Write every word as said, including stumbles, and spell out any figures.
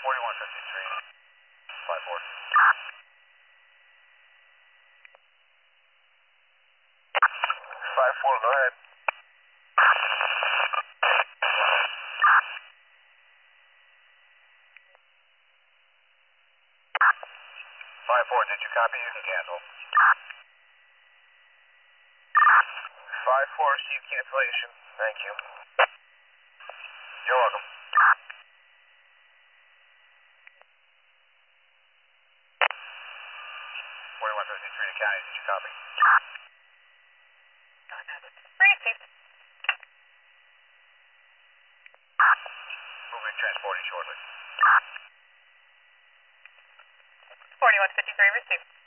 forty-one fifty-three, five four. five four, go ahead. five four, did you copy? You can cancel. five four, receive cancellation. Thank you. You're welcome. forty-one fifty-three to county, did you copy? Receive. Moving transporting shortly. forty-one fifty-three, receive.